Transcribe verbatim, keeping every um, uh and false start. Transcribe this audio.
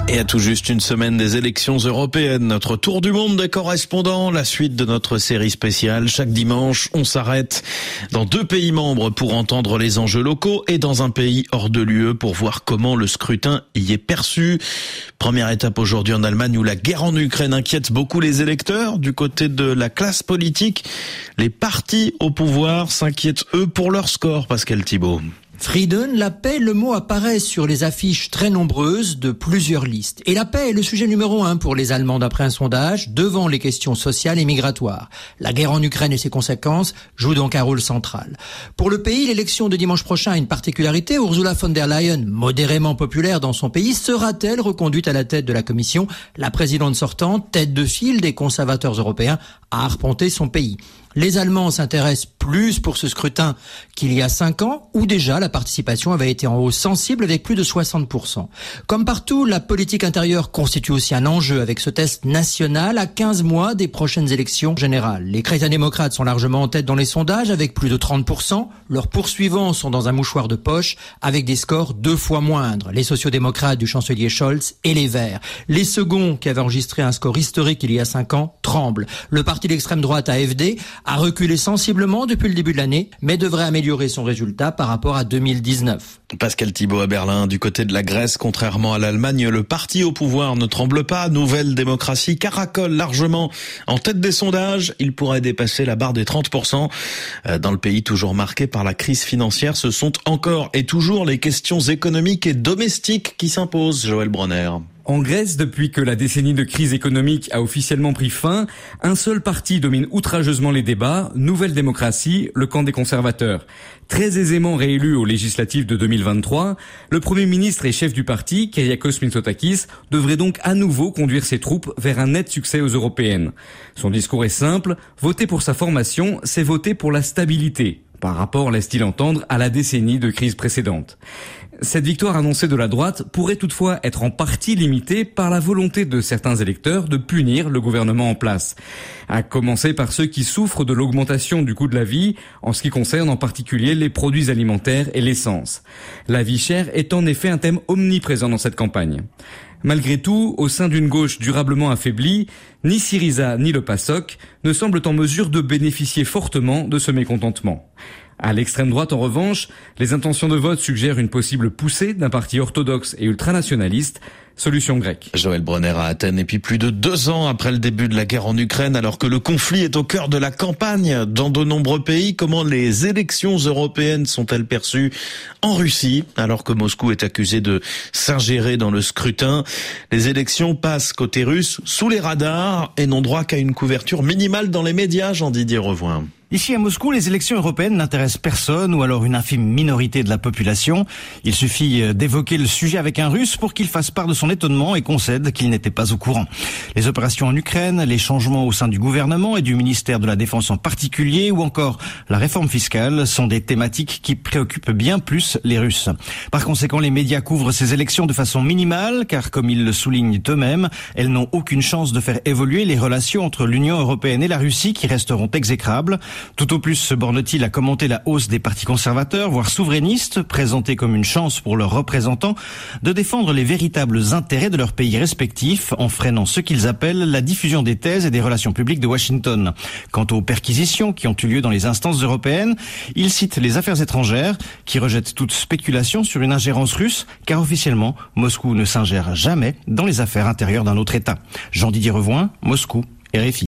Et à tout juste une semaine des élections européennes, notre tour du monde des correspondants, la suite de notre série spéciale. Chaque dimanche, on s'arrête dans deux pays membres pour entendre les enjeux locaux et dans un pays hors de l'U E pour voir comment le scrutin y est perçu. Première étape aujourd'hui en Allemagne où la guerre en Ukraine inquiète beaucoup les électeurs. Du côté de la classe politique, les partis au pouvoir s'inquiètent eux pour leur score, Pascal Thibault. Frieden, la paix, le mot apparaît sur les affiches très nombreuses de plusieurs listes. Et la paix est le sujet numéro un pour les Allemands d'après un sondage, devant les questions sociales et migratoires. La guerre en Ukraine et ses conséquences jouent donc un rôle central. Pour le pays, l'élection de dimanche prochain a une particularité. Ursula von der Leyen, modérément populaire dans son pays, sera-t-elle reconduite à la tête de la Commission? La présidente sortante, tête de file des conservateurs européens, a arpenté son pays. Les Allemands s'intéressent plus pour ce scrutin qu'il y a cinq ans, où déjà la participation avait été en hausse sensible avec plus de soixante pour cent. Comme partout, la politique intérieure constitue aussi un enjeu avec ce test national à quinze mois des prochaines élections générales. Les chrétiens-démocrates sont largement en tête dans les sondages avec plus de trente pour cent. Leurs poursuivants sont dans un mouchoir de poche avec des scores deux fois moindres. Les sociodémocrates du chancelier Scholz et les Verts. Les seconds, qui avaient enregistré un score historique il y a cinq ans, tremblent. Le parti d'extrême droite A F D a reculé sensiblement depuis le début de l'année, mais devrait améliorer son résultat par rapport à deux mille dix-neuf. Pascal Thibault à Berlin. Du côté de la Grèce, contrairement à l'Allemagne, le parti au pouvoir ne tremble pas. Nouvelle démocratie caracole largement en tête des sondages. Il pourrait dépasser la barre des trente pour cent. Dans le pays toujours marqué par la crise financière, ce sont encore et toujours les questions économiques et domestiques qui s'imposent, Joël Bronner. En Grèce, depuis que la décennie de crise économique a officiellement pris fin, un seul parti domine outrageusement les débats, Nouvelle Démocratie, le camp des conservateurs. Très aisément réélu aux législatives de deux mille vingt-trois, le Premier ministre et chef du parti, Kyriakos Mitsotakis, devrait donc à nouveau conduire ses troupes vers un net succès aux européennes. Son discours est simple, voter pour sa formation, c'est voter pour la stabilité. Par rapport, laisse-t-il entendre, à la décennie de crise précédente. Cette victoire annoncée de la droite pourrait toutefois être en partie limitée par la volonté de certains électeurs de punir le gouvernement en place. À commencer par ceux qui souffrent de l'augmentation du coût de la vie, en ce qui concerne en particulier les produits alimentaires et l'essence. La vie chère est en effet un thème omniprésent dans cette campagne. Malgré tout, au sein d'une gauche durablement affaiblie, ni Syriza ni le PASOK ne semblent en mesure de bénéficier fortement de ce mécontentement. À l'extrême droite, en revanche, les intentions de vote suggèrent une possible poussée d'un parti orthodoxe et ultranationaliste, solution grecque. Joël Bronner à Athènes. Et puis plus de deux ans après le début de la guerre en Ukraine, alors que le conflit est au cœur de la campagne dans de nombreux pays, comment les élections européennes sont-elles perçues en Russie, alors que Moscou est accusé de s'ingérer dans le scrutin? Les élections passent côté russe sous les radars et n'ont droit qu'à une couverture minimale dans les médias, Jean-Didier Revoin. Ici à Moscou, les élections européennes n'intéressent personne ou alors une infime minorité de la population. Il suffit d'évoquer le sujet avec un Russe pour qu'il fasse part de son étonnement et concède qu'il n'était pas au courant. Les opérations en Ukraine, les changements au sein du gouvernement et du ministère de la Défense en particulier ou encore la réforme fiscale sont des thématiques qui préoccupent bien plus les Russes. Par conséquent, les médias couvrent ces élections de façon minimale car, comme ils le soulignent eux-mêmes, elles n'ont aucune chance de faire évoluer les relations entre l'Union européenne et la Russie qui resteront exécrables. Tout au plus se borne-t-il à commenter la hausse des partis conservateurs, voire souverainistes, présentés comme une chance pour leurs représentants de défendre les véritables intérêts de leurs pays respectifs en freinant ce qu'ils appellent la diffusion des thèses et des relations publiques de Washington. Quant aux perquisitions qui ont eu lieu dans les instances européennes, ils citent les affaires étrangères qui rejettent toute spéculation sur une ingérence russe, car officiellement, Moscou ne s'ingère jamais dans les affaires intérieures d'un autre État. Jean-Didier Revoin, Moscou, R F I.